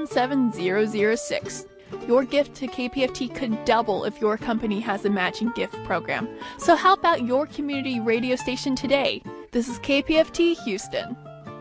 7006. Your gift to KPFT could double if your company has a matching gift program. So help out your community radio station today. This is KPFT Houston.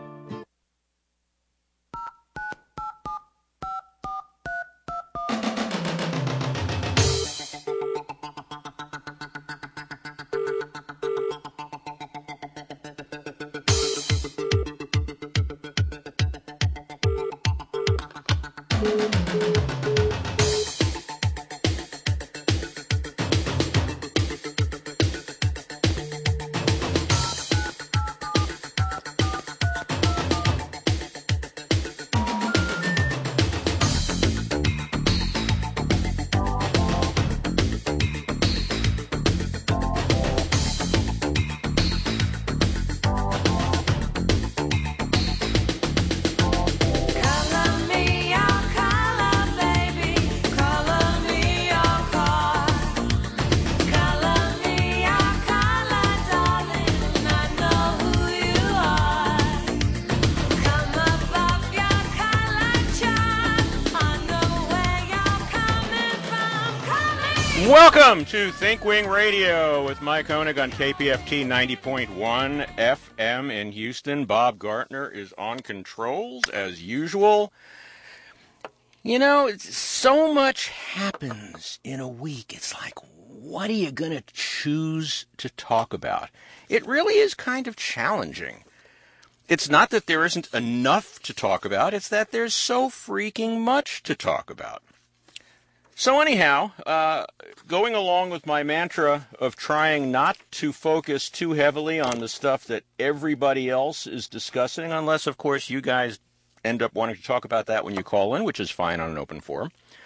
Welcome to Think Wing Radio with Mike Honig on KPFT 90.1 FM in Houston. Bob Gartner is on controls as usual. You know, so much happens in a week. It's like, what are you going to choose to talk about? It really is kind of challenging. It's not that there isn't enough to talk about. It's that there's so freaking much to talk about. So anyhow, going along with my mantra of trying not to focus too heavily on the stuff that everybody else is discussing, unless, of course, you guys end up wanting to talk about that when you call in, which is fine on an open forum.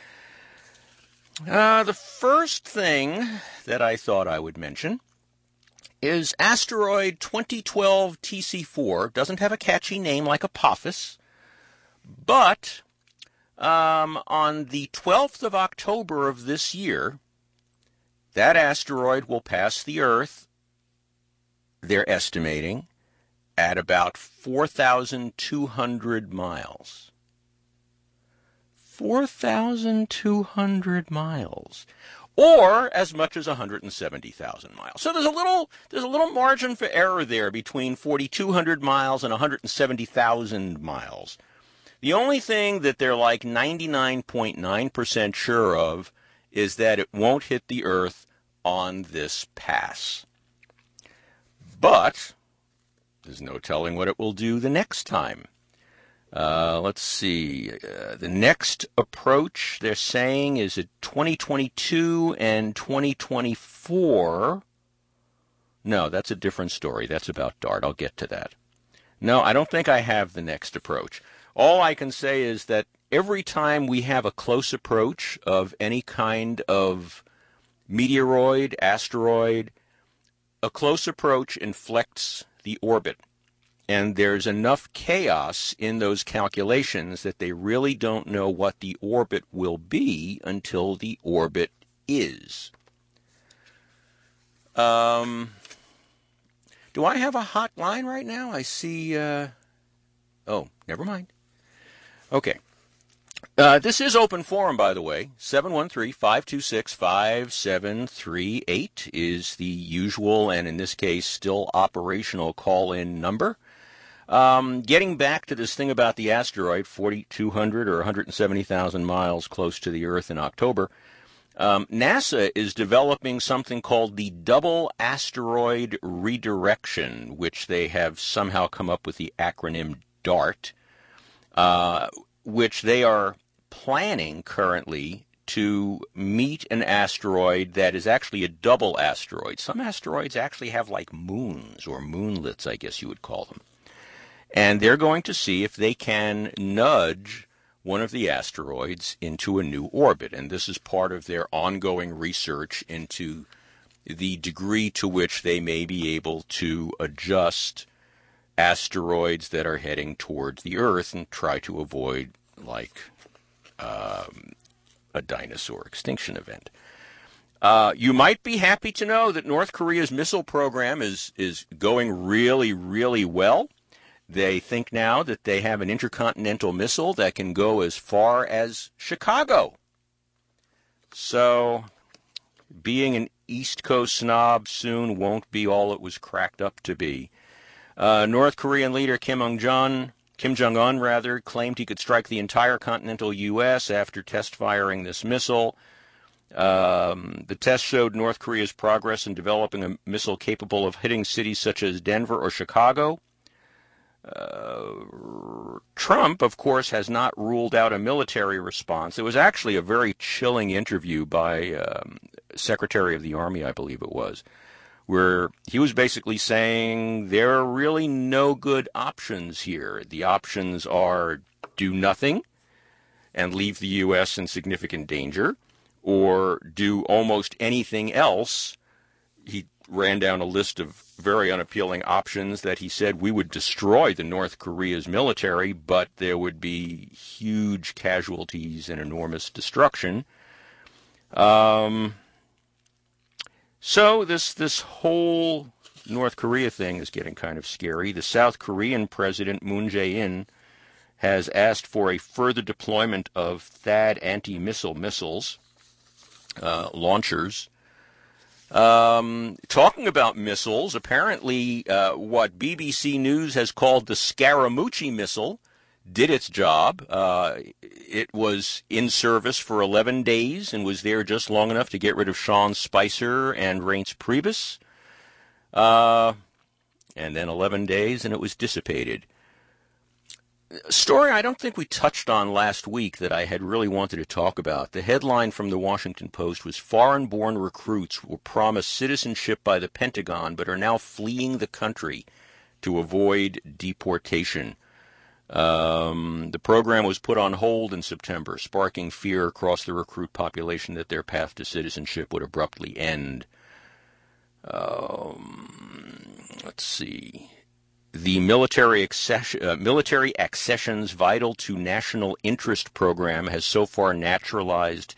The first thing that I thought I would mention is asteroid 2012 TC4. Doesn't have a catchy name like Apophis, but on the 12th of October of this year, that asteroid will pass the Earth, they're estimating, at about 4,200 miles. 4,200 miles. Or as much as 170,000 miles. So there's a little margin for error there between 4,200 miles and 170,000 miles. The only thing that they're like 99.9% sure of is that it won't hit the Earth on this pass. But there's no telling what it will do the next time. Let's see. The next approach, they're saying, is at 2022 and 2024. No, that's a different story. That's about DART. I'll get to that. No, I don't think I have the next approach. All I can say is that every time we have a close approach of any kind of meteoroid, asteroid, a close approach inflects the orbit. And there's enough chaos in those calculations that they really don't know what the orbit will be until the orbit is. Do I have a hot line right now? I see... Oh, never mind. Okay. This is open forum, by the way. 713-526-5738 is the usual, and in this case, still operational call-in number. Getting back to this thing about the asteroid, 4,200 or 170,000 miles close to the Earth in October, NASA is developing something called the Double Asteroid Redirection, which they have somehow come up with the acronym DART, which they are planning currently to meet an asteroid that is actually a double asteroid. Some asteroids actually have like moons or moonlets, I guess you would call them. And they're going to see if they can nudge one of the asteroids into a new orbit. And this is part of their ongoing research into the degree to which they may be able to adjust asteroids that are heading towards the Earth and try to avoid, like, a dinosaur extinction event. You might be happy to know that North Korea's missile program is going really, really well. They think now that they have an intercontinental missile that can go as far as Chicago. So being an East Coast snob soon won't be all it was cracked up to be. North Korean leader Kim Jong-un claimed he could strike the entire continental U.S. after test firing this missile. The test showed North Korea's progress in developing a missile capable of hitting cities such as Denver or Chicago. Trump, of course, has not ruled out a military response. It was actually a very chilling interview by Secretary of the Army, I believe it was, where he was basically saying there are really no good options here. The options are do nothing and leave the U.S. in significant danger, or do almost anything else. He ran down a list of very unappealing options that he said we would destroy the North Korea's military, but there would be huge casualties and enormous destruction. So this whole North Korea thing is getting kind of scary. The South Korean President Moon Jae-in has asked for a further deployment of THAAD anti-missile missiles, launchers. Talking about missiles, apparently what BBC News has called the Scaramucci missile did its job. It was in service for 11 days and was there just long enough to get rid of Sean Spicer and Reince Priebus. And then 11 days and it was dissipated. A story I don't think we touched on last week that I had really wanted to talk about. The headline from the Washington Post was foreign-born recruits were promised citizenship by the Pentagon but are now fleeing the country to avoid deportation. The program was put on hold in September, sparking fear across the recruit population that their path to citizenship would abruptly end. Let's see. The Military Accessions Vital to National Interest program has so far naturalized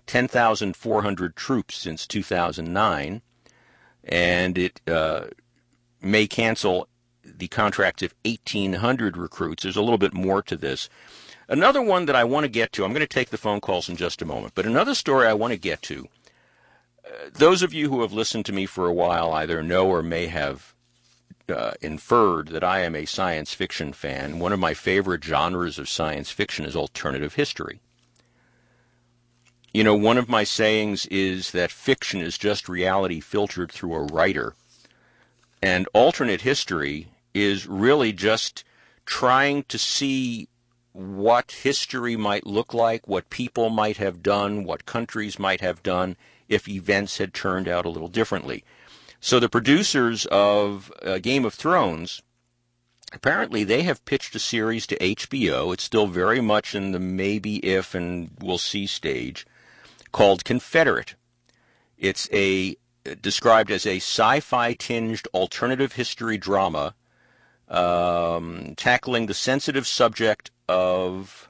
10,400 troops since 2009, and it may cancel the contracts of 1,800 recruits. There's a little bit more to this. Another one that I want to get to, I'm going to take the phone calls in just a moment, but another story I want to get to, those of you who have listened to me for a while either know or may have inferred that I am a science fiction fan. One of my favorite genres of science fiction is alternative history. You know, one of my sayings is that fiction is just reality filtered through a writer, and alternate history is really just trying to see what history might look like, what people might have done, what countries might have done if events had turned out a little differently. So the producers of Game of Thrones, apparently they have pitched a series to HBO. It's still very much in the maybe if and we'll see stage, called Confederate. It's described as a sci-fi tinged alternative history drama tackling the sensitive subject of,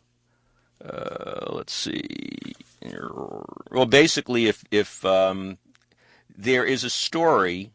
let's see, well, basically if there is a story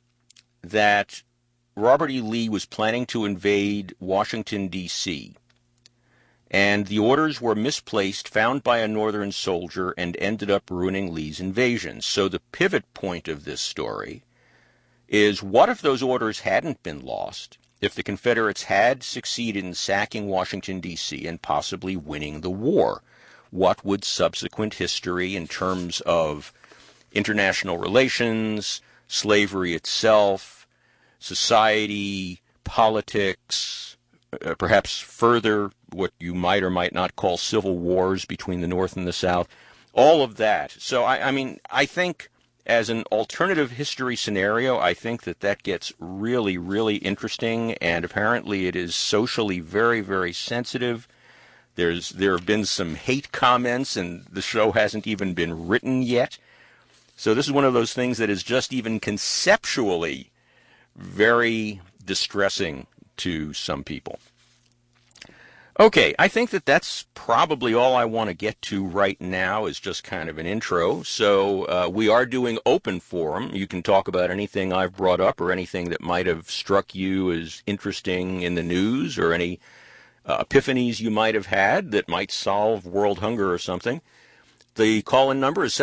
that Robert E. Lee was planning to invade Washington, D.C., and the orders were misplaced, found by a Northern soldier, and ended up ruining Lee's invasion. So the pivot point of this story is, what if those orders hadn't been lost, if the Confederates had succeeded in sacking Washington, D.C., and possibly winning the war? What would subsequent history in terms of international relations, slavery itself, society, politics, perhaps further what you might or might not call civil wars between the North and the South, all of that. So, I think as an alternative history scenario, I think that gets really, really interesting, and apparently it is socially very, very sensitive. There have been some hate comments, and the show hasn't even been written yet. So this is one of those things that is just even conceptually very distressing to some people. Okay, I think that that's probably all I want to get to right now is just kind of an intro. So we are doing open forum. You can talk about anything I've brought up or anything that might have struck you as interesting in the news or any epiphanies you might have had that might solve world hunger or something. The call-in number is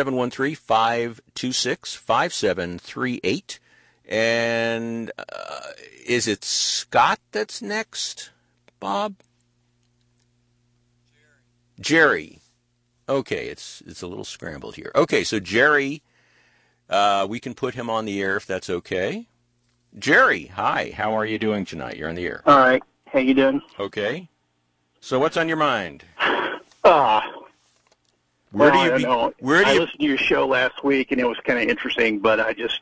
713-526-5738. And is it Scott that's next, Bob? Jerry. Okay, it's a little scrambled here. Okay, so Jerry, we can put him on the air if that's okay. Jerry, hi. How are you doing tonight? You're on the air. All right. How you doing? Okay. So what's on your mind? I Where do you? I listened to your show last week, and it was kind of interesting, but I just,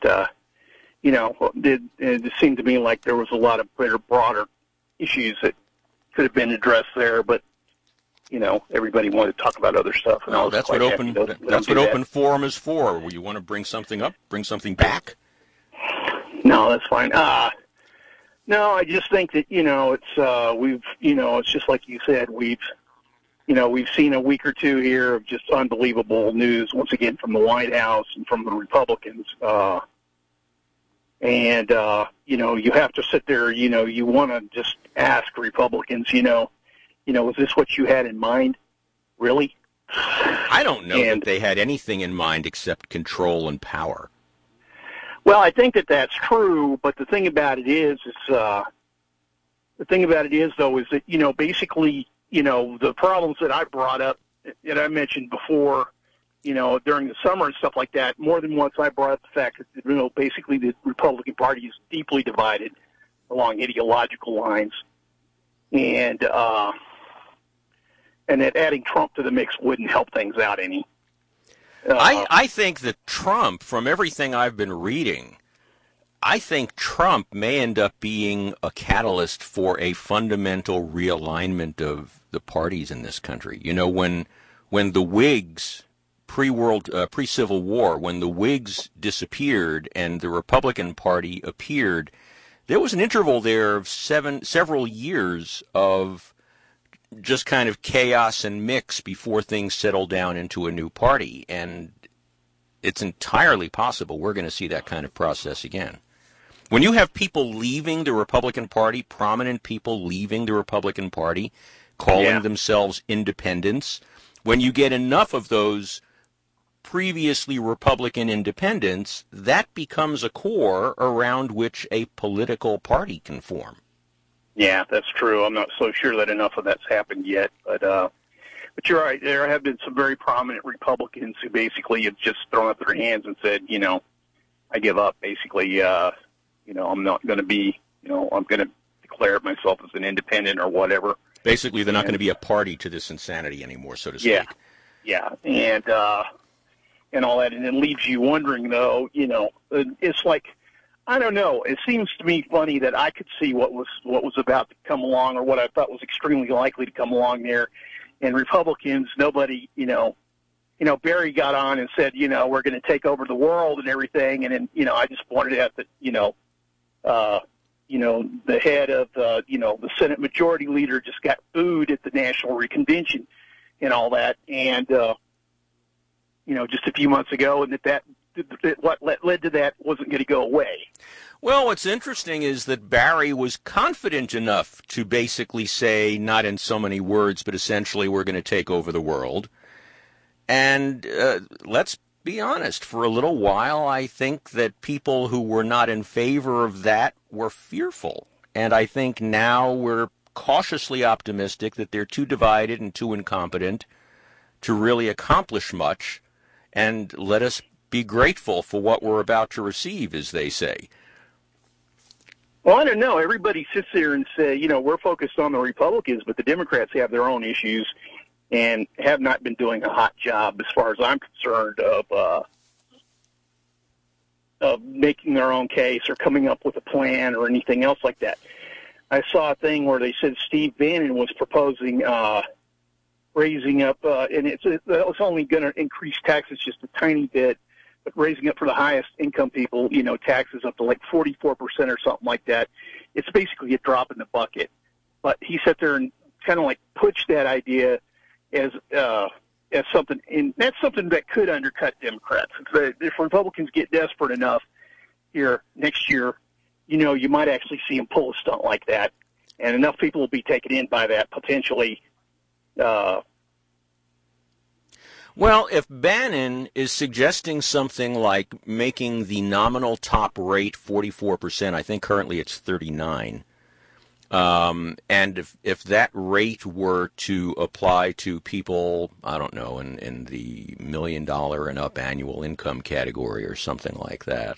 it seemed to me like there was a lot of broader issues that could have been addressed there, but everybody wanted to talk about other stuff. And well, that's what open forum is for. Where you want to bring something up, bring something back. No, that's fine. No, I just think that it's just like you said, we've seen a week or two here of just unbelievable news once again from the White House and from the Republicans. You have to sit there. You want to just ask Republicans. Is this what you had in mind? Really? I don't know that they had anything in mind except control and power. Well, I think that that's true, but the thing about it is that, basically, the problems that I brought up, that I mentioned before, during the summer and stuff like that, more than once I brought up the fact that, basically the Republican Party is deeply divided along ideological lines. And that adding Trump to the mix wouldn't help things out any. I think that Trump, from everything I've been reading, I think Trump may end up being a catalyst for a fundamental realignment of the parties in this country. When the Whigs, pre-Civil War, when the Whigs disappeared and the Republican Party appeared, there was an interval there of several years of just kind of chaos and mix before things settle down into a new party. And it's entirely possible we're going to see that kind of process again. When you have people leaving the Republican Party, prominent people leaving the Republican Party, calling themselves independents, when you get enough of those previously Republican independents, that becomes a core around which a political party can form. Yeah, that's true. I'm not so sure that enough of that's happened yet, but you're right. There have been some very prominent Republicans who basically have just thrown up their hands and said, I give up. Basically, I'm not going to be, I'm going to declare myself as an independent or whatever. Basically, they're not going to be a party to this insanity anymore, so to speak. Yeah, and all that, and it leaves you wondering, though. It's like, I don't know. It seems to me funny that I could see what was about to come along, or what I thought was extremely likely to come along there. And Republicans, nobody, Barry got on and said, we're going to take over the world and everything. And then, I just pointed out that, the head of, the Senate Majority Leader just got booed at the National Convention and all that. And, just a few months ago, and what led to that wasn't going to go away. Well, what's interesting is that Barry was confident enough to basically say, not in so many words, but essentially we're going to take over the world. And let's be honest, for a little while, I think that people who were not in favor of that were fearful. And I think now we're cautiously optimistic that they're too divided and too incompetent to really accomplish much. And let us be grateful for what we're about to receive, as they say. Well, I don't know. Everybody sits there and says, we're focused on the Republicans, but the Democrats have their own issues and have not been doing a hot job, as far as I'm concerned, of making their own case or coming up with a plan or anything else like that. I saw a thing where they said Steve Bannon was proposing raising up, and it's only going to increase taxes just a tiny bit, but raising up for the highest income people, taxes up to like 44% or something like that. It's basically a drop in the bucket. But he sat there and kind of like push that idea as something, and that's something that could undercut Democrats. If Republicans get desperate enough here next year, you might actually see them pull a stunt like that, and enough people will be taken in by that potentially. Well, if Bannon is suggesting something like making the nominal top rate 44%, I think currently it's 39%, and if that rate were to apply to people, I don't know, in the $1 million and up annual income category or something like that,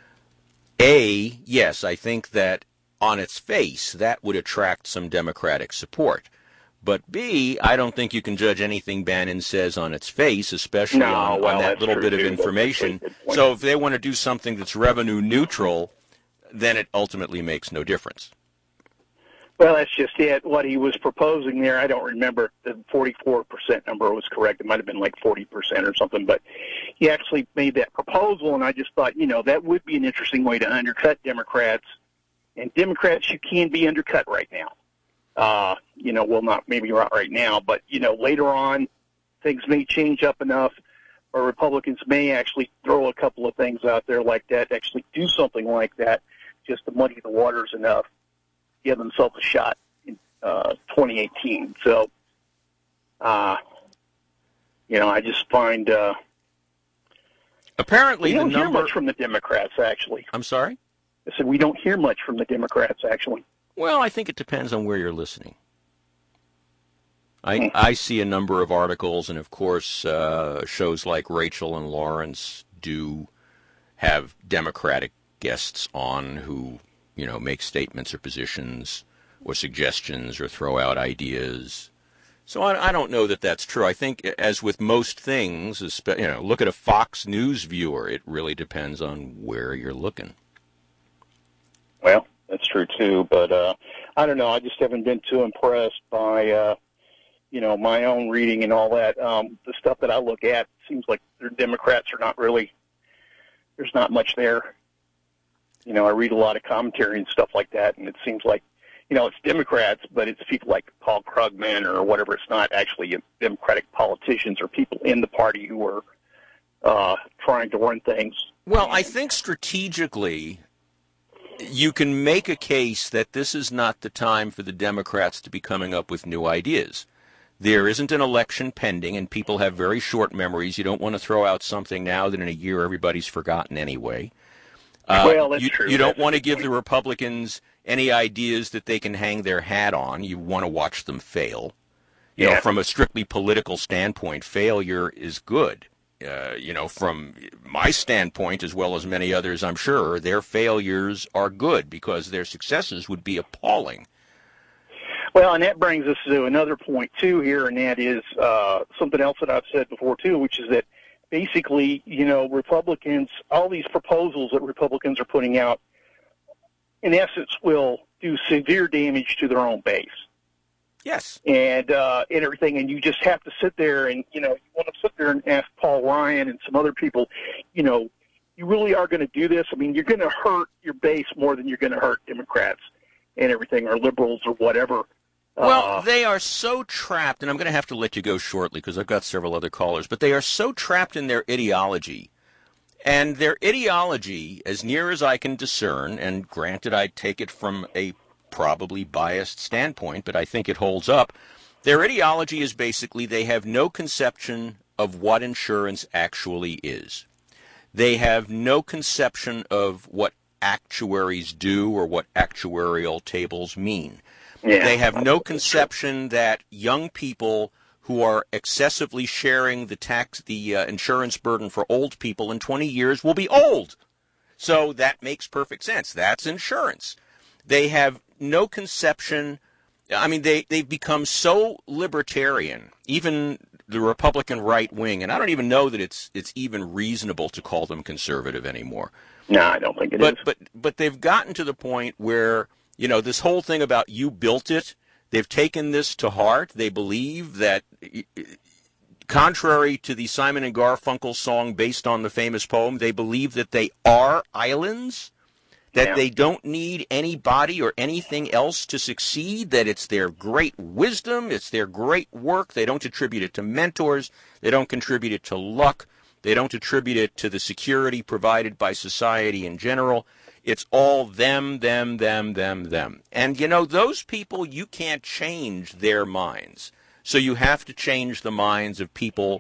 yes, I think that on its face that would attract some Democratic support. But B, I don't think you can judge anything Bannon says on its face, especially on that little bit of information. So if they want to do something that's revenue neutral, then it ultimately makes no difference. Well, that's just it. What he was proposing there, I don't remember the 44% number was correct. It might have been like 40% or something. But he actually made that proposal, and I just thought, that would be an interesting way to undercut Democrats. And Democrats, you can be undercut right now. Maybe not right now, but, later on, things may change up enough, or Republicans may actually throw a couple of things out there like that, actually do something like that, just to muddy the waters enough, give themselves a shot in 2018. So, I just find apparently we don't hear much from the Democrats, actually. I'm sorry? I said we don't hear much from the Democrats, actually. Well, I think it depends on where you're listening. I see a number of articles, and of course, shows like Rachel and Lawrence do have Democratic guests on who, make statements or positions or suggestions or throw out ideas. So I don't know that that's true. I think, as with most things, look at a Fox News viewer. It really depends on where you're looking. Well, that's true too, but I don't know. I just haven't been too impressed by my own reading and all that. The stuff that I look at seems like the Democrats are not really. There's not much there. I read a lot of commentary and stuff like that, and it seems like it's Democrats, but it's people like Paul Krugman or whatever. It's not actually Democratic politicians or people in the party who are trying to run things. Well, I think strategically, you can make a case that this is not the time for the Democrats to be coming up with new ideas. There isn't an election pending, and people have very short memories. You don't want to throw out something now that in a year everybody's forgotten anyway. Well, that's true. You don't want to give the Republicans any ideas that they can hang their hat on. You want to watch them fail. From a strictly political standpoint, failure is good. From my standpoint, as well as many others, I'm sure, their failures are good because their successes would be appalling. Well, and that brings us to another point, too, here, and that is something else that I've said before, too, which is that basically, Republicans, all these proposals that Republicans are putting out, in essence, will do severe damage to their own base. Yes. And everything, and you just have to sit there and, you want to sit there and ask Paul Ryan and some other people, you really are going to do this? I mean, you're going to hurt your base more than you're going to hurt Democrats and everything, or liberals or whatever. Well, they are so trapped, and I'm going to have to let you go shortly because I've got several other callers, but they are so trapped in their ideology. And their ideology, as near as I can discern, and granted I take it from a probably biased standpoint, but I think it holds up, their ideology is basically they have no conception of what insurance actually is. They have no conception of what actuaries do or what actuarial tables mean. Yeah. They have no conception that young people who are excessively sharing the insurance burden for old people in 20 years will be old. So that makes perfect sense. That's insurance. They have no conception. I mean, they've become so libertarian, even the Republican right wing, and I don't even know that it's even reasonable to call them conservative anymore. No, I don't think it is. But they've gotten to the point where, this whole thing about you built it, they've taken this to heart. They believe that, contrary to the Simon and Garfunkel song based on the famous poem, they believe that they are islands. that they don't need anybody or anything else to succeed, that it's their great wisdom, it's their great work. They don't attribute it to mentors. They don't contribute it to luck. They don't attribute it to the security provided by society in general. It's all them. And, you know, those people, you can't change their minds. So you have to change the minds of people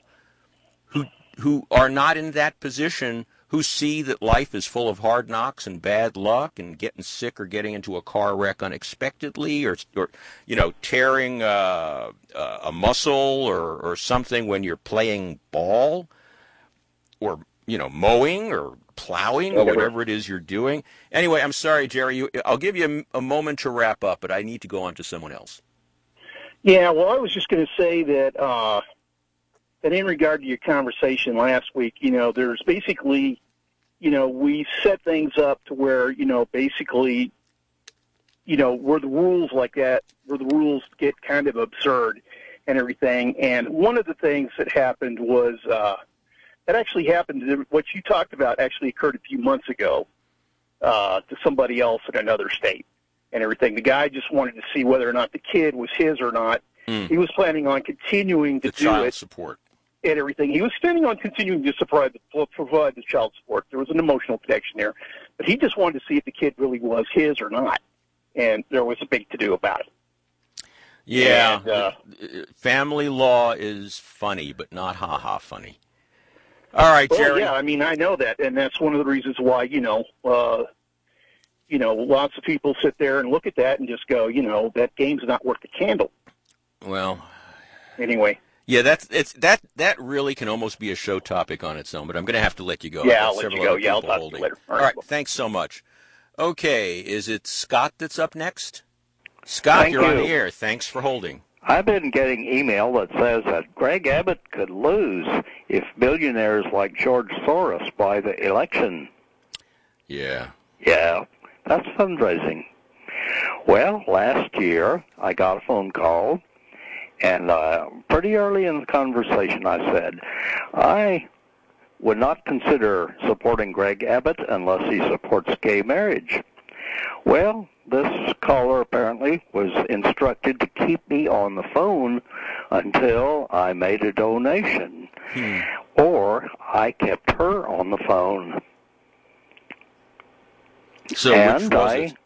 who are not in that position, who see that life is full of hard knocks and bad luck and getting sick or getting into a car wreck unexpectedly or you know, tearing a muscle or something when you're playing ball or, you know, mowing or plowing or whatever it is you're doing. Anyway, I'm sorry, Jerry. I'll give you a moment to wrap up, but I need to go on to someone else. Yeah, well, I was just going to say that that in regard to your conversation last week, you know, there's basically, you know, we set things up to where, you know, basically, you know, where the rules like that, where the rules get kind of absurd and everything. And one of the things that happened was, that actually happened, what you talked about actually occurred a few months ago to somebody else in another state and everything. The guy just wanted to see whether or not the kid was his or not. He was planning on continuing to do child it. Support. And everything. He was planning on continuing to provide the child support. There was an emotional connection there. But he just wanted to see if the kid really was his or not. And there was a big to-do about it. Yeah. And, family law is funny, but not ha-ha funny. All right, Jerry. Well, yeah, I mean, I know that. And that's one of the reasons why, you know, lots of people sit there and look at that and just go, you know, that game's not worth the candle. Well. Anyway. Yeah, that really can almost be a show topic on its own, but I'm going to have to let you go. Yeah, I'll let you go. Yeah, I'll talk to you later. All right, thanks so much. Okay, is it Scott that's up next? Scott, you're on the air. Thanks for holding. I've been getting email that says that Greg Abbott could lose if billionaires like George Soros buy the election. Yeah. Yeah, that's fundraising. Well, last year I got a phone call. And pretty early in the conversation, I said, I would not consider supporting Greg Abbott unless he supports gay marriage. Well, this caller apparently was instructed to keep me on the phone until I made a donation, or I kept her on the phone. So and which was it?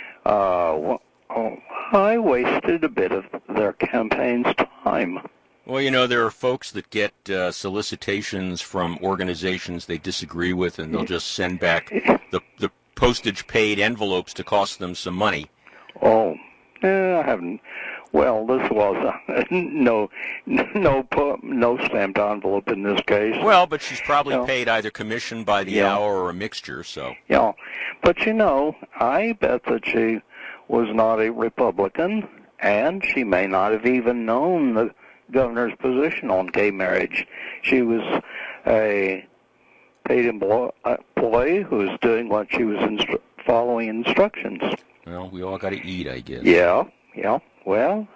I wasted a bit of their campaign's time. Well, you know, there are folks that get solicitations from organizations they disagree with, and they'll just send back the postage-paid envelopes to cost them some money. Oh, I haven't. Well, this was no stamped envelope in this case. Well, but she's probably paid either commission by the hour or a mixture, so. Yeah, but you know, I bet that she was not a Republican, and she may not have even known the governor's position on gay marriage. She was a paid employee who was doing what she was following instructions. Well, we all got to eat, I guess. Yeah. Well,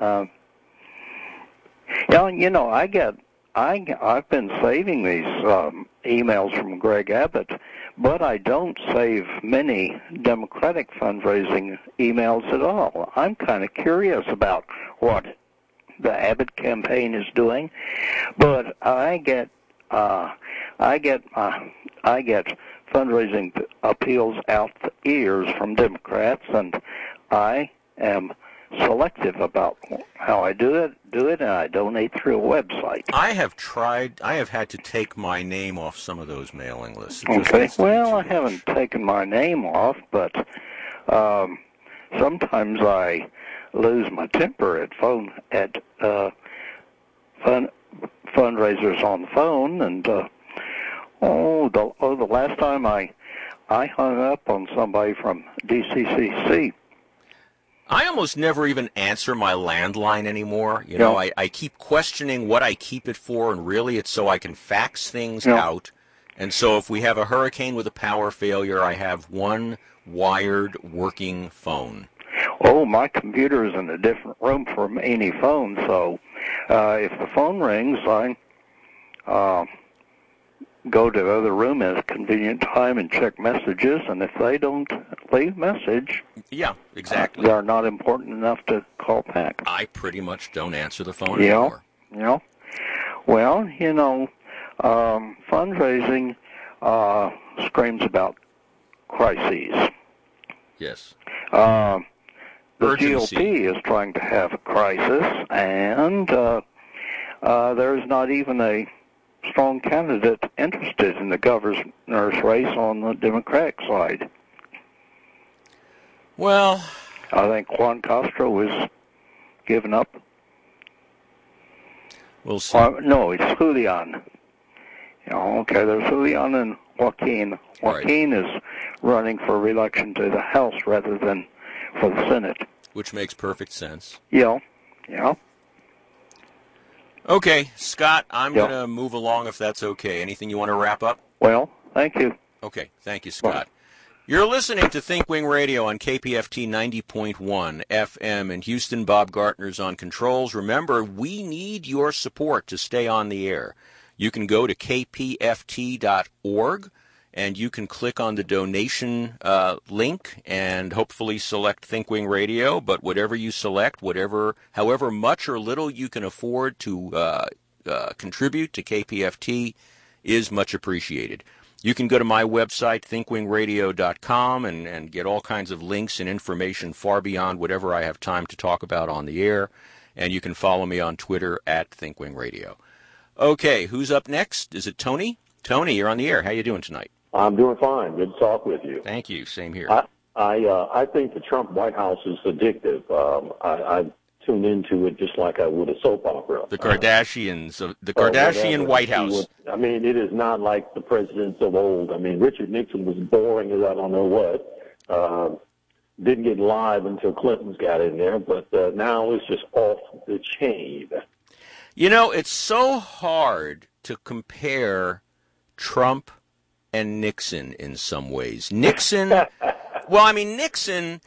you know, I've been saving these emails from Greg Abbott, but I don't save many Democratic fundraising emails at all. I'm kind of curious about what the Abbott campaign is doing, but I get fundraising appeals out the ears from Democrats, and I am selective about how I do it, and I donate through a website. I have had to take my name off some of those mailing lists. Okay, well, I haven't taken my name off, but sometimes I lose my temper at fundraisers on the phone, and the last time I hung up on somebody from DCCC. I almost never even answer my landline anymore. You know, I keep questioning what I keep it for, and really it's so I can fax things out. And so if we have a hurricane with a power failure, I have one wired working phone. Oh, my computer is in a different room from any phone, so if the phone rings, go to the other room at a convenient time and check messages, and if they don't leave message, yeah, exactly, they are not important enough to call back. I pretty much don't answer the phone anymore. Yeah. Well, fundraising screams about crises. Yes. The Urgency. GOP is trying to have a crisis, and there's not even a strong candidate interested in the governor's race on the Democratic side. Well, I think Juan Castro is giving up. We'll see. No, it's Julian. Okay, there's Julian and Joaquin. Joaquin is running for re-election to the House rather than for the Senate. Which makes perfect sense. Yeah. Okay, Scott, I'm going to move along if that's okay. Anything you want to wrap up? Well, thank you. Okay, thank you, Scott. Bye. You're listening to ThinkWing Radio on KPFT 90.1 FM in Houston. Bob Gartner's on controls. Remember, we need your support to stay on the air. You can go to kpft.org, and you can click on the donation link and hopefully select ThinkWing Radio. But whatever you select, however much or little you can afford to contribute to KPFT is much appreciated. You can go to my website, thinkwingradio.com, and get all kinds of links and information far beyond whatever I have time to talk about on the air. And you can follow me on Twitter at ThinkWingRadio. Okay, who's up next? Is it Tony? Tony, you're on the air. How you doing tonight? I'm doing fine. Good to talk with you. Thank you. Same here. I think the Trump White House is addictive. I tune into it just like I would a soap opera. The Kardashians, the Kardashian White House. It is not like the presidents of old. Richard Nixon was boring as I don't know what. Didn't get live until Clinton's got in there, but now it's just off the chain. It's so hard to compare Trump and Nixon in some ways. Nixon, Nixon,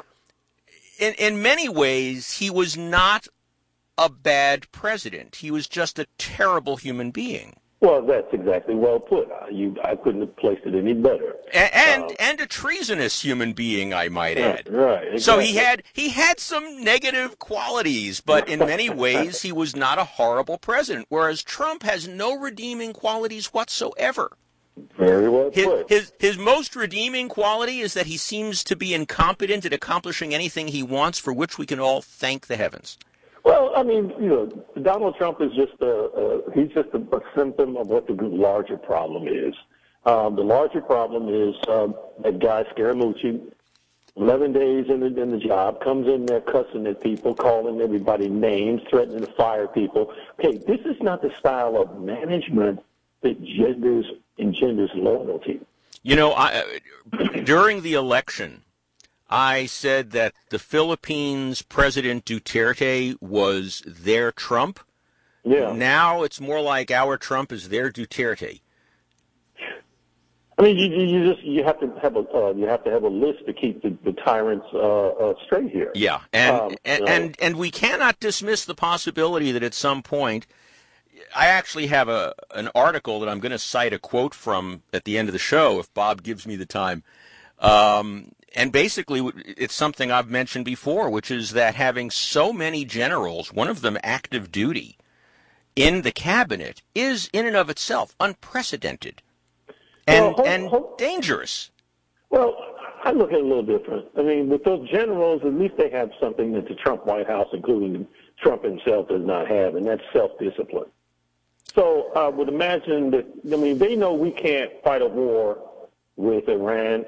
in many ways, he was not a bad president. He was just a terrible human being. Well, that's exactly well put. I couldn't have placed it any better. And a treasonous human being, I might add. Right. Exactly. So he had some negative qualities, but in many ways he was not a horrible president. Whereas Trump has no redeeming qualities whatsoever. Very well put. His most redeeming quality is that he seems to be incompetent at accomplishing anything he wants, for which we can all thank the heavens. Well, Donald Trump is just he's just a symptom of what the larger problem is. The larger problem is that guy Scaramucci, 11 days in the job, comes in there cussing at people, calling everybody names, threatening to fire people. Okay, this is not the style of management that engenders loyalty. During the election, I said that the Philippines President Duterte was their Trump. Yeah. Now it's more like our Trump is their Duterte. You have to have a list to keep the tyrants straight here. Yeah, and we cannot dismiss the possibility that at some point, I actually have an article that I'm going to cite a quote from at the end of the show if Bob gives me the time. And basically, it's something I've mentioned before, which is that having so many generals, one of them active duty, in the cabinet is in and of itself unprecedented and dangerous. Well, I look at it a little different. With those generals, at least they have something that the Trump White House, including Trump himself, does not have, and that's self-discipline. So I would imagine that, they know we can't fight a war with Iran,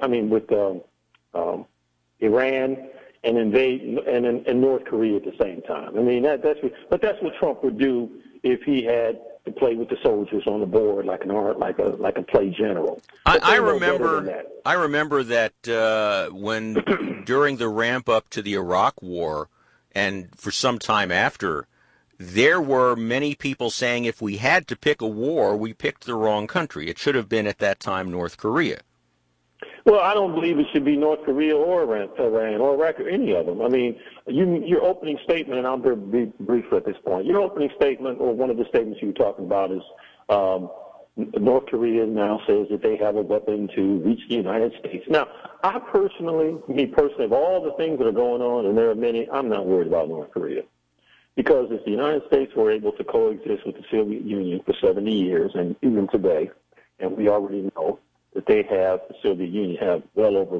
Iran and invade and North Korea at the same time. That's what Trump would do if he had to play with the soldiers on the board like a play general. I remember that when during the ramp up to the Iraq War and for some time after, there were many people saying if we had to pick a war, we picked the wrong country. It should have been at that time North Korea. Well, I don't believe it should be North Korea or Iran or Iraq or any of them. Your opening statement, and I'll be brief at this point, your opening statement or one of the statements you were talking about is North Korea now says that they have a weapon to reach the United States. Now, me personally, of all the things that are going on, and there are many, I'm not worried about North Korea. Because if the United States were able to coexist with the Soviet Union for 70 years, and even today, and we already know that the Soviet Union have well over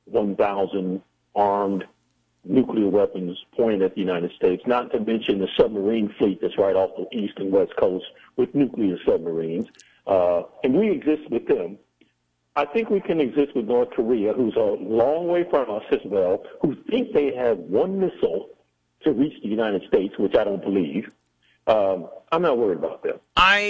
1,000 armed nuclear weapons pointed at the United States, not to mention the submarine fleet that's right off the east and west coast with nuclear submarines. And we exist with them. I think we can exist with North Korea, who's a long way from us as well, who think they have one missile to reach the United States, which I don't believe. I'm not worried about them.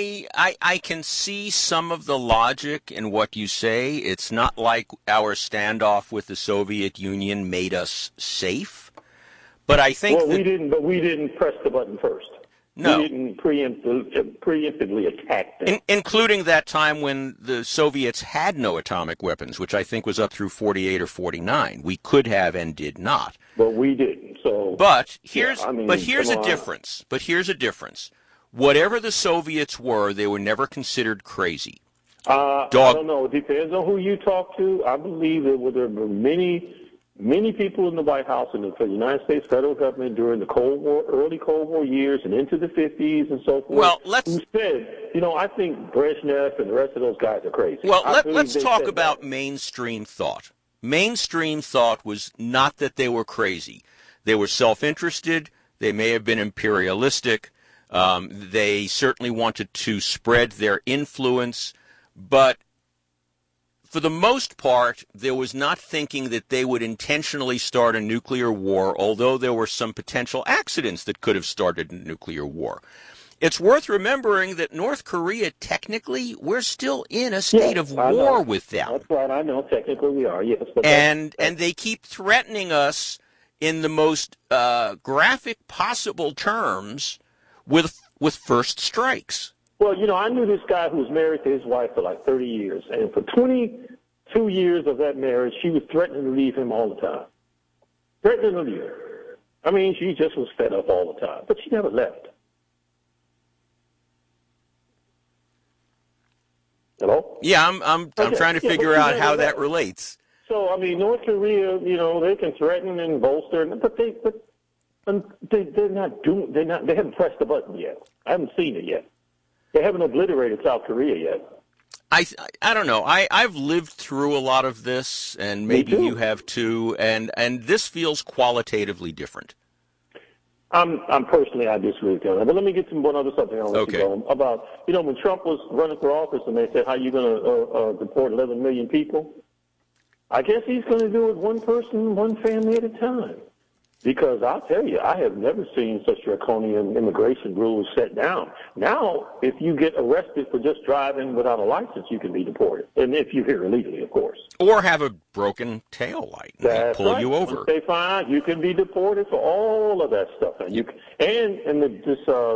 I can see some of the logic in what you say. It's not like our standoff with the Soviet Union made us safe, but I think we didn't press the button first. No. We didn't preemptively attack them. Including that time when the Soviets had no atomic weapons, which I think was up through 48 or 49. We could have and did not. But we didn't. So, But here's a difference. Whatever the Soviets were, they were never considered crazy. I don't know. It depends on who you talk to. I believe that there were many people in the White House and for the United States federal government during the Cold War, early Cold War years and into the 50s and so forth, who said, I think Brezhnev and the rest of those guys are crazy. Well, let's talk about mainstream thought. Mainstream thought was not that they were crazy. They were self-interested. They may have been imperialistic. They certainly wanted to spread their influence, but for the most part, there was not thinking that they would intentionally start a nuclear war, although there were some potential accidents that could have started a nuclear war. It's worth remembering that North Korea, technically, we're still in a state of war with them. That's right, I know. Technically we are, yes. But and they keep threatening us in the most graphic possible terms with first strikes. Well, I knew this guy who was married to his wife for like 30 years, and for 22 years of that marriage, she was threatening to leave him all the time. Threatening to leave him. I mean, she just was fed up all the time, but she never left. Hello? Yeah, I'm trying to figure out how that relates. So, I mean, North Korea, they can threaten and bolster, but they're not doing. They haven't pressed the button yet. I haven't seen it yet. They haven't obliterated South Korea yet. I don't know. I've lived through a lot of this, and maybe you have too, and this feels qualitatively different. I'm personally, I disagree with that. But let me get to one other subject. I'll let you go about, when Trump was running for office and they said, how are you going to deport 11 million people? I guess he's going to do it one person, one family at a time. Because I'll tell you, I have never seen such draconian immigration rules set down. Now, if you get arrested for just driving without a license, you can be deported. And if you're here illegally, of course. Or have a broken tail light and they pull you over. Once they find you can be deported for all of that stuff. And this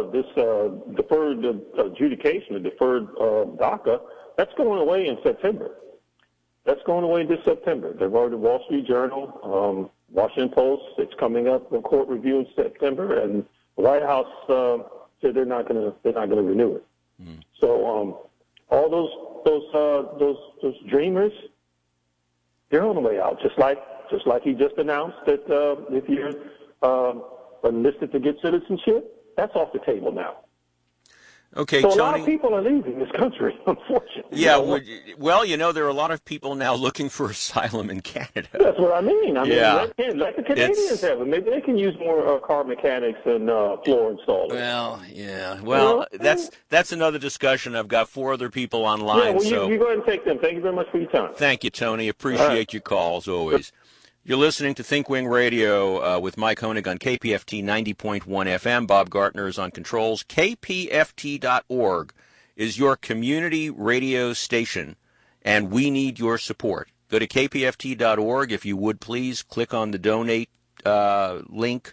deferred adjudication, the deferred DACA, that's going away in September. That's going away this September. They've already Wall Street Journal, Washington Post. It's coming up for court review in September, and the White House said they're not going to renew it. Mm. So all those dreamers, they're on the way out. Just like he just announced that if you're enlisted to get citizenship, that's off the table now. Okay, so Tony. A lot of people are leaving this country, unfortunately. Yeah, well, there are a lot of people now looking for asylum in Canada. That's what I mean. Let the Canadians have it. Maybe they can use more car mechanics and floor installers. Well, yeah. Well, that's another discussion. I've got 4 other people online. Yeah, well, you go ahead and take them. Thank you very much for your time. Thank you, Tony. Appreciate your calls always. You're listening to ThinkWing Radio with Mike Honig on KPFT 90.1 FM. Bob Gartner is on controls. KPFT.org is your community radio station, and we need your support. Go to KPFT.org. If you would, please click on the donate link.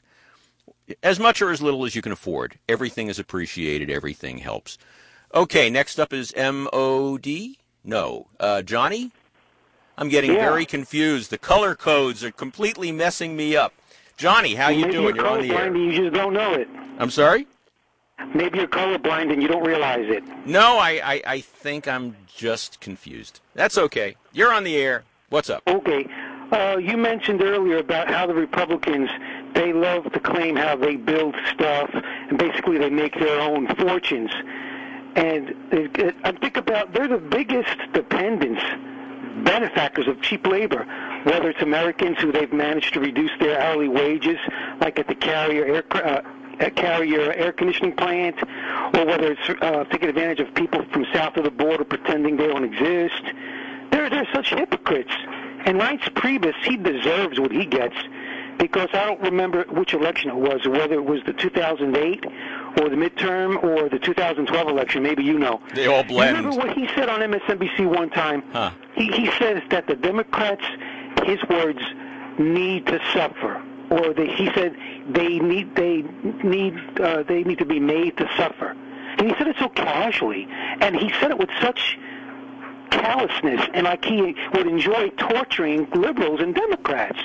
As much or as little as you can afford. Everything is appreciated. Everything helps. Okay, next up is M.O.D. No. Johnny? I'm getting very confused. The color codes are completely messing me up. Johnny, how you doing? You're on the air. You just don't know it. I'm sorry? Maybe you're colorblind and you don't realize it. No, I think I'm just confused. That's okay. You're on the air. What's up? Okay. You mentioned earlier about how the Republicans, they love to claim how they build stuff, and basically they make their own fortunes. And I think about, they're the biggest benefactors of cheap labor, whether it's Americans who they've managed to reduce their hourly wages, like at the Carrier air conditioning plant, or whether it's taking advantage of people from south of the border pretending they don't exist. They're such hypocrites. And Reince Priebus, he deserves what he gets, because I don't remember which election it was, whether it was the 2008 or the midterm or the 2012 election. Maybe you know. They all blend. You remember what he said on MSNBC one time? Huh. He says that the Democrats, his words, need to suffer. Or he said they need to be made to suffer. And he said it so casually, and he said it with such callousness, and like he would enjoy torturing liberals and Democrats.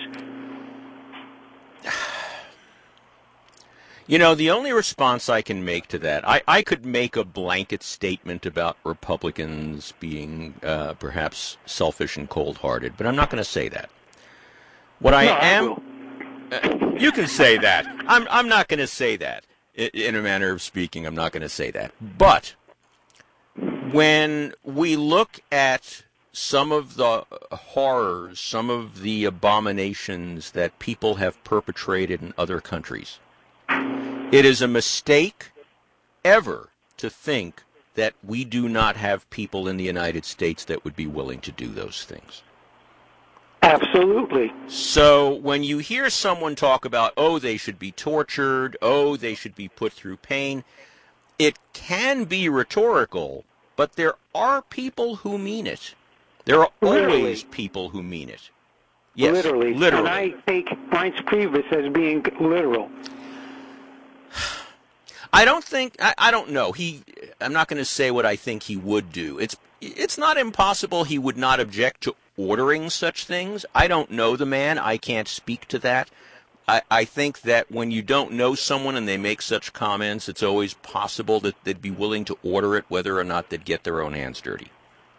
You know, the only response I can make to that, I could make a blanket statement about Republicans being perhaps selfish and cold-hearted, but I'm not going to say that. What I am... you can say that. I'm not going to say that. In a manner of speaking, I'm not going to say that. But when we look at some of the horrors, some of the abominations that people have perpetrated in other countries, it is a mistake ever to think that we do not have people in the United States that would be willing to do those things. Absolutely. So when you hear someone talk about, oh, they should be tortured, oh, they should be put through pain, it can be rhetorical, but there are people who mean it. There are always people who mean it. Yes, literally. And I take Reince Priebus as being literal. I don't know. I'm not going to say what I think he would do. It's not impossible he would not object to ordering such things. I don't know the man. I can't speak to that. I think that when you don't know someone and they make such comments, it's always possible that they'd be willing to order it, whether or not they'd get their own hands dirty.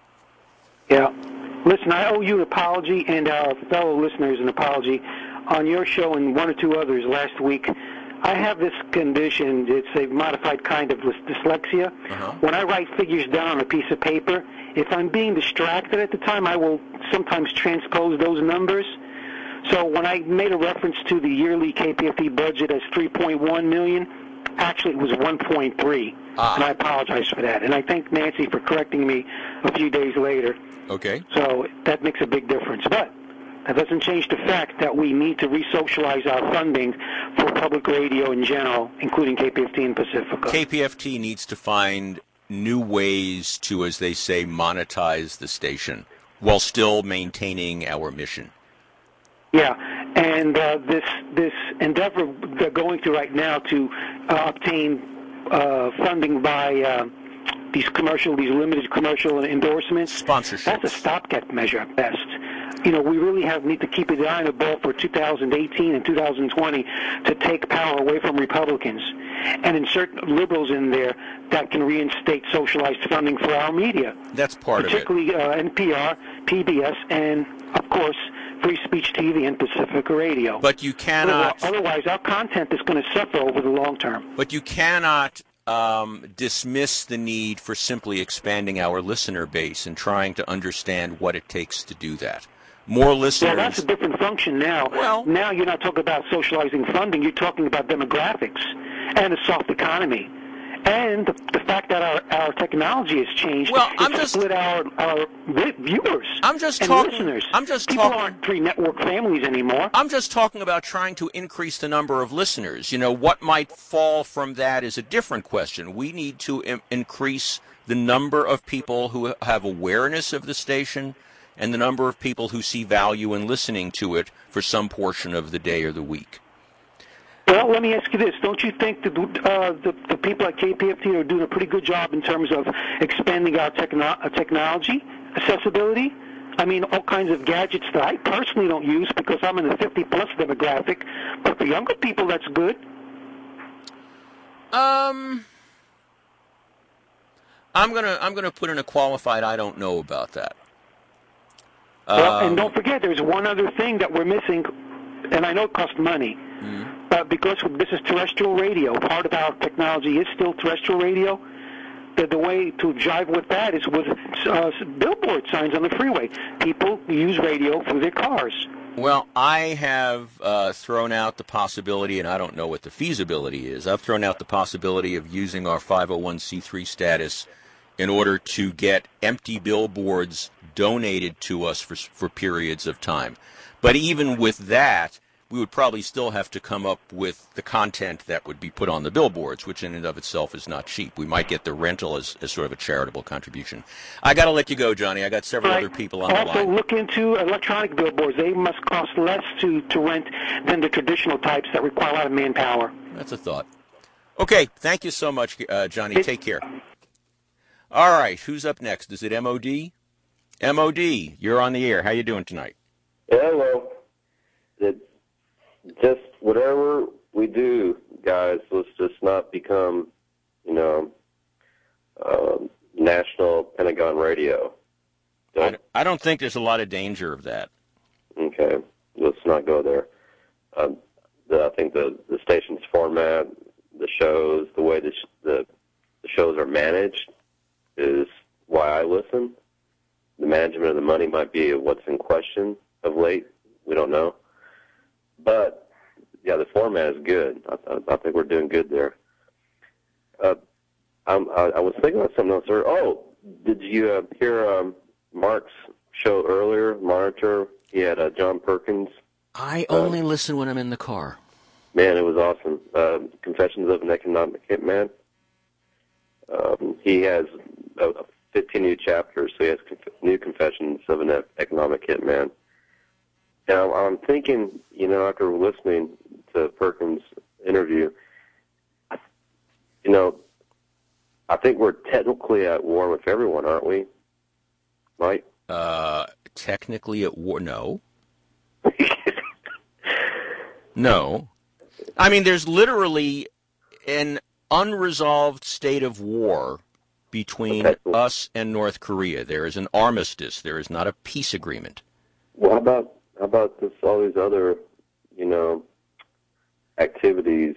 Yeah. Listen, I owe you an apology and our fellow listeners an apology. On your show and one or two others last week, I have this condition. It's a modified kind of dyslexia. Uh-huh. When I write figures down on a piece of paper, if I'm being distracted at the time, I will sometimes transpose those numbers. So when I made a reference to the yearly KPFT budget as $3.1 million, actually it was 1.3, and I apologize for that. And I thank Nancy for correcting me a few days later. Okay. So that makes a big difference. But that doesn't change the fact that we need to re-socialize our funding for public radio in general, including KPFT and Pacifica. KPFT needs to find new ways to, as they say, monetize the station while still maintaining our mission. Yeah, and this endeavor they're going through right now to obtain funding by these limited commercial endorsements, sponsorships. That's a stopgap measure at best. You know, we really need to keep an eye on the ball for 2018 and 2020 to take power away from Republicans and insert liberals in there that can reinstate socialized funding for our media. That's part of it. Particularly NPR, PBS, and, of course, Free Speech TV and Pacifica Radio. But you cannot... Otherwise, our content is going to suffer over the long term. But you cannot dismiss the need for simply expanding our listener base and trying to understand what it takes to do that. More listeners... Well, that's a different function now. Well, now you're not talking about socializing funding. You're talking about demographics and a soft economy. And the fact that our technology has changed, it's split our viewers and listeners. People aren't three network families anymore. I'm just talking about trying to increase the number of listeners. You know, what might fall from that is a different question. We need to increase the number of people who have awareness of the station and the number of people who see value in listening to it for some portion of the day or the week. Well, let me ask you this. Don't you think the people at KPFT are doing a pretty good job in terms of expanding our technology accessibility? I mean, all kinds of gadgets that I personally don't use because I'm in the 50-plus demographic. But for younger people, that's good. I'm gonna put in a qualified I don't know about that. Well, and don't forget, there's one other thing that we're missing, and I know it costs money, but because this is terrestrial radio, part of our technology is still terrestrial radio. The way to jive with that is with billboard signs on the freeway. People use radio for their cars. Well, I have thrown out the possibility, and I don't know what the feasibility is. I've thrown out the possibility of using our 501c3 status in order to get empty billboards donated to us for periods of time. But even with that, we would probably still have to come up with the content that would be put on the billboards, which in and of itself is not cheap. We might get the rental as sort of a charitable contribution. I got to let you go, Johnny. I got several other people on the line. Also, look into electronic billboards. They must cost less to rent than the traditional types that require a lot of manpower. That's a thought. Okay, thank you so much, Johnny. Take care. All right, who's up next? Is it MOD? MOD, you're on the air. How you doing tonight? Hello. Just whatever we do, guys, let's just not become, national Pentagon radio. I don't think there's a lot of danger of that. Okay, let's not go there. I think the station's format, the shows, the way the shows are managed is why I listen. The management of the money might be what's in question of late. We don't know. But, yeah, the format is good. I think we're doing good there. I was thinking about something else earlier. Oh, did you hear Mark's show earlier, Monitor? He had John Perkins. I only listen when I'm in the car. Man, it was awesome. Confessions of an Economic Hitman. He has 15 new chapters, so he has new confessions of an economic hitman. Now, I'm thinking, after listening to Perkins' interview, I think we're technically at war with everyone, aren't we, Mike? Technically at war? No. No. I mean, there's literally an unresolved state of war between us and North Korea. There is an armistice. There is not a peace agreement. Well, how about this? All these other, activities.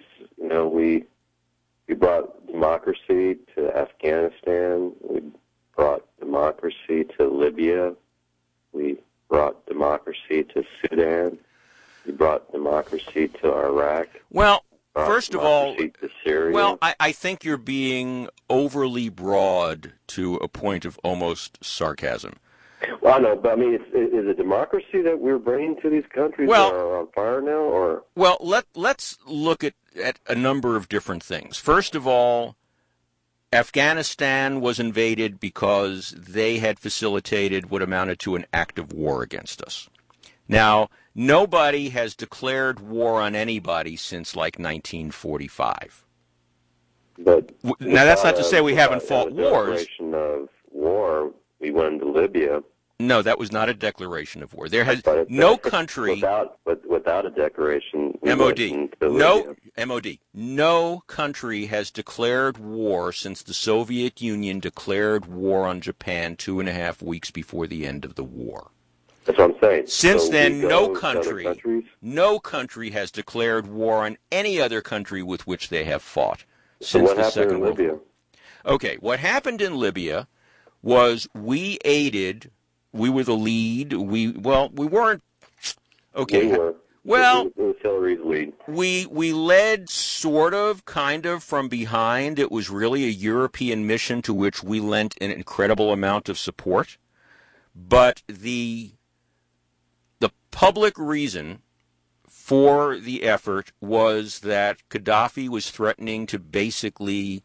We brought democracy to Afghanistan. We brought democracy to Libya. We brought democracy to Sudan. We brought democracy to Iraq. Well, first of all, to Syria. Well, I think you're being overly broad to a point of almost sarcasm. Well, I know, but I mean, is it democracy that we're bringing to these countries that are on fire now, or? Well, let's look at a number of different things. First of all, Afghanistan was invaded because they had facilitated what amounted to an act of war against us. Now, nobody has declared war on anybody since like 1945. But now, that's not to say we haven't fought wars. Declaration of war, we went into Libya. No, that was not a declaration of war. There has no country without a declaration. MOD. No country has declared war since the Soviet Union declared war on Japan 2.5 weeks before the end of the war. That's what I'm saying. Since then, no country has declared war on any other country with which they have fought since the Second World War. Okay, what happened in Libya was we aided. We were the lead. We weren't. Okay. We were. Well, it was Hillary's lead. We led sort of, kind of from behind. It was really a European mission to which we lent an incredible amount of support. But the public reason for the effort was that Gaddafi was threatening to basically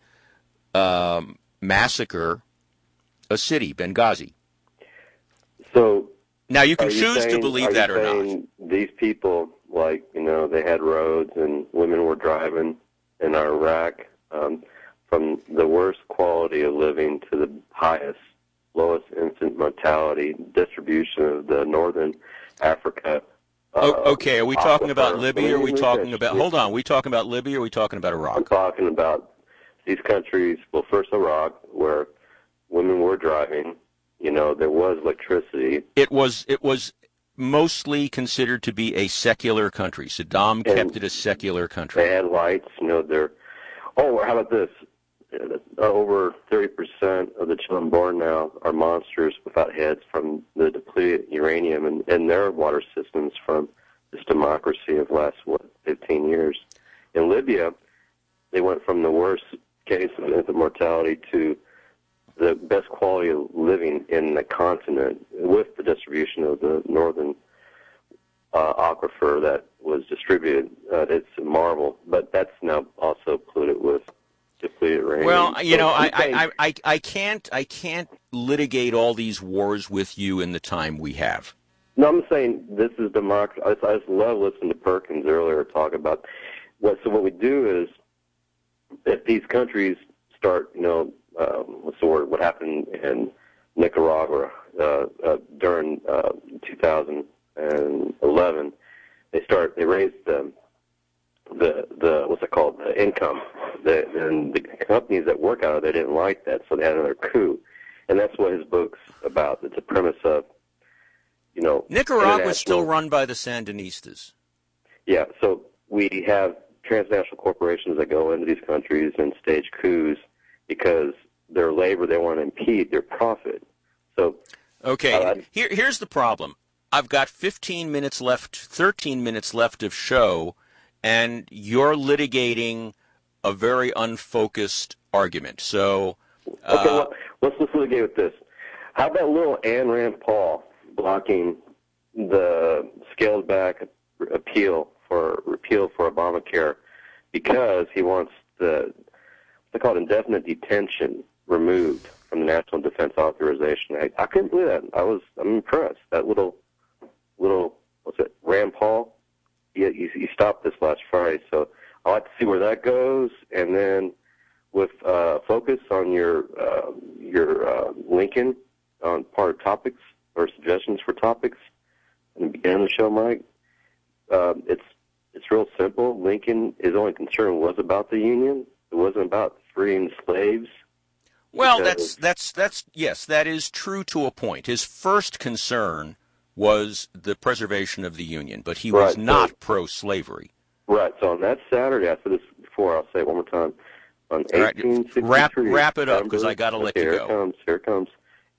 massacre a city, Benghazi. So now you can choose to believe that or not. These people, they had roads and women were driving in Iraq, from the worst quality of living to the lowest infant mortality distribution of the northern Africa. Okay, are we talking about Libya? Or are we talking about? Hold on, are we talking about Libya? Or are we talking about Iraq? I'm talking about these countries. Well, first Iraq, where women were driving. You know, there was electricity. It was mostly considered to be a secular country. Saddam kept it a secular country. They had lights. You know, how about this? Over 30% of the children born now are monsters without heads from the depleted uranium and their water systems from this democracy of last, 15 years. In Libya, they went from the worst case of infant mortality to the best quality of living in the continent with the distribution of the northern aquifer that was distributed. It's a marvel, but that's now also polluted with depleted uranium. Well, you know, I can't litigate all these wars with you in the time we have. No, I'm saying this is democracy. I just love listening to Perkins earlier talk about what we do is if these countries start, you know, what happened in Nicaragua during 2011, they raised the what's it called, the income. And the companies that work out of it didn't like that, so they had another coup. And that's what his book's about. It's a premise of, you know, Nicaragua is still run by the Sandinistas. Yeah, so we have transnational corporations that go into these countries and stage coups because their labor, they want to impede their profit. So, okay, here's the problem. I've got 13 minutes left of show, and you're litigating a very unfocused argument. So, okay, well, let's litigate with this. How about little Ayn Rand Paul blocking the scaled-back repeal for Obamacare because he wants they call it indefinite detention removed from the National Defense Authorization Act. I couldn't believe that. I'm impressed. That little what's it, Rand Paul? He stopped this last Friday, so I'll have to see where that goes. And then with focus on your Lincoln on part of topics or suggestions for topics in the beginning of the show, Mike. It's real simple. Lincoln, his only concern was about the Union. It wasn't about freeing slaves. Well, that's yes, that is true to a point. His first concern was the preservation of the Union, but he was not pro-slavery. Right. So on that Saturday, I said this before, I'll say it one more time. On 1863, wrap it up because I got to let you go. Here it comes.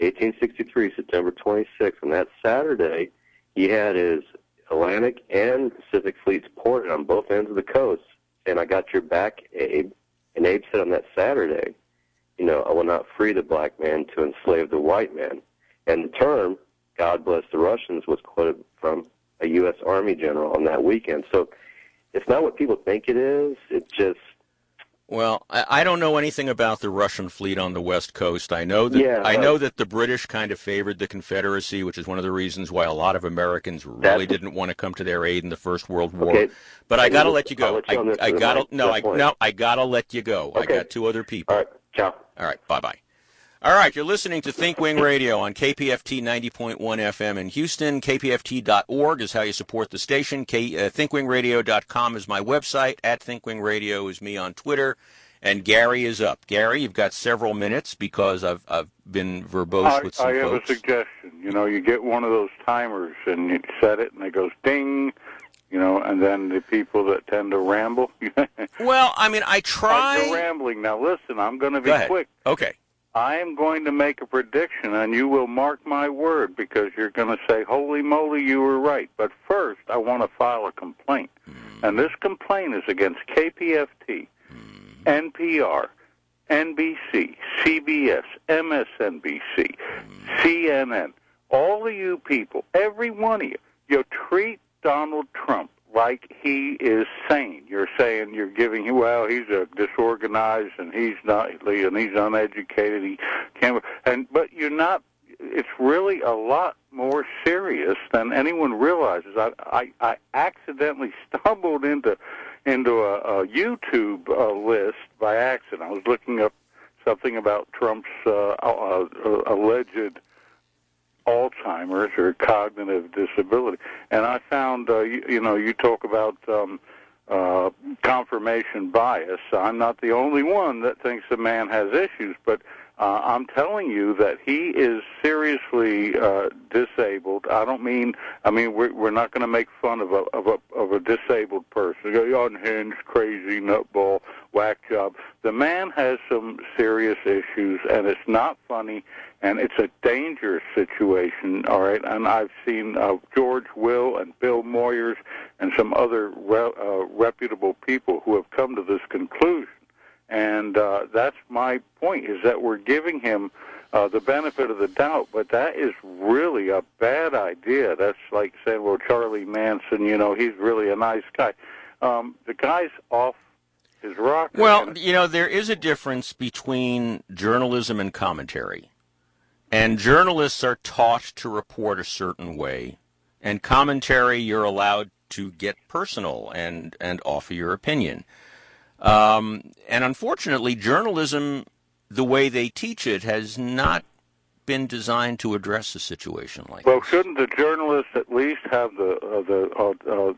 1863, September 26th. On that Saturday, he had his Atlantic and Pacific fleets ported on both ends of the coast. And I got your back, Abe. And Abe said on that Saturday, you know, I will not free the black man to enslave the white man. And the term, God bless the Russians, was quoted from a U.S. Army general on that weekend. So it's not what people think it is. It's just... Well, I don't know anything about the Russian fleet on the West Coast. I know that I know that the British kind of favored the Confederacy, which is one of the reasons why a lot of Americans really didn't want to come to their aid in the First World War. Okay. But I got to let you go. I got to let you go. Okay. I got two other people. All right. Ciao. All right. Bye-bye. All right, you're listening to ThinkWing Radio on KPFT 90.1 FM in Houston. KPFT.org is how you support the station. ThinkWingRadio.com is my website. At ThinkWing Radio is me on Twitter. And Gary is up. Gary, you've got several minutes because I've been verbose with some folks. I have a suggestion. You know, you get one of those timers and you set it and it goes ding, you know, and then the people that tend to ramble. Well, I mean, I try. You're rambling. Now, listen, I'm going to be quick. Okay. I am going to make a prediction, and you will mark my word, because you're going to say, holy moly, you were right. But first, I want to file a complaint. And this complaint is against KPFT, NPR, NBC, CBS, MSNBC, CNN, all of you people, every one of you. You treat Donald Trump like he is sane. You're saying, you're giving him, well, he's a disorganized and he's not, and he's uneducated. He can't, but you're not. It's really a lot more serious than anyone realizes. I accidentally stumbled into a YouTube list by accident. I was looking up something about Trump's alleged Alzheimer's or cognitive disability, and I found you talk about confirmation bias. I'm not the only one that thinks the man has issues, but I'm telling you that he is seriously disabled. I mean we're not going to make fun of a disabled person. Unhinged, crazy, nutball, whack job. The man has some serious issues, and it's not funny, and it's a dangerous situation. All right, and I've seen George Will and Bill Moyers and some other reputable people who have come to this conclusion. And that's my point, is that we're giving him the benefit of the doubt, but that is really a bad idea. That's like saying, well, Charlie Manson, he's really a nice guy. The guy's off his rocker. Well, there is a difference between journalism and commentary. And journalists are taught to report a certain way. And commentary, you're allowed to get personal and offer your opinion. And unfortunately, journalism, the way they teach it, has not been designed to address a situation like this. Well, shouldn't the journalists at least have the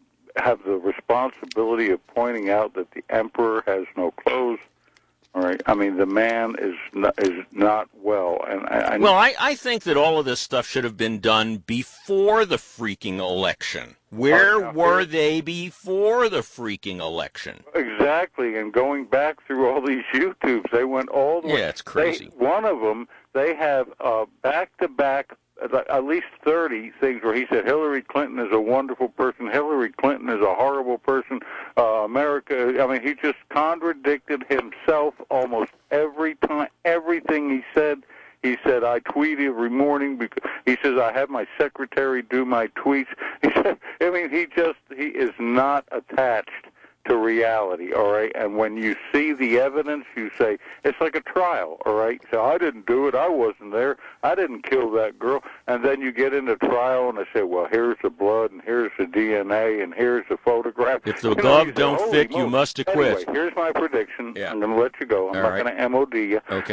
responsibility of pointing out that the emperor has no clothes? All right. I mean, the man is not well, and I think that all of this stuff should have been done before the freaking election. Where were they before the freaking election? Exactly, and going back through all these YouTubes, they went all the way. Yeah, it's crazy. One of them, they have back-to-back, at least 30 things where he said Hillary Clinton is a wonderful person, Hillary Clinton is a horrible person, America, he just contradicted himself almost every time, everything he said. He said, I tweet every morning because he says, I have my secretary do my tweets. He said, he is not attached to reality, all right? And when you see the evidence, you say, it's like a trial, all right? So I didn't do it. I wasn't there. I didn't kill that girl. And then you get into trial, and they say, well, here's the blood, and here's the DNA, and here's the photograph. If the gloves don't fit, you must acquit. Anyway, here's my prediction. Yeah. I'm going to let you go. I'm not going to MOD you. Okay.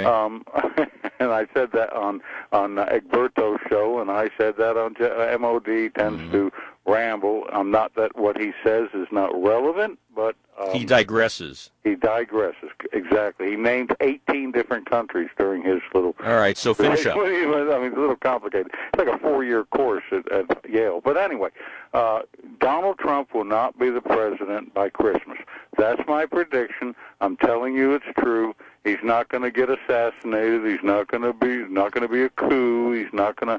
And I said that on Egberto's show, and I said that on MOD tends to ramble. Not that what he says is not relevant, but he digresses. He digresses, exactly. He named 18 different countries during his little... All right, so finish up. It's a little complicated. It's like a 4-year course at Yale. But anyway, Donald Trump will not be the president by Christmas. That's my prediction. I'm telling you it's true. He's not going to get assassinated. He's not going to be a coup. He's not going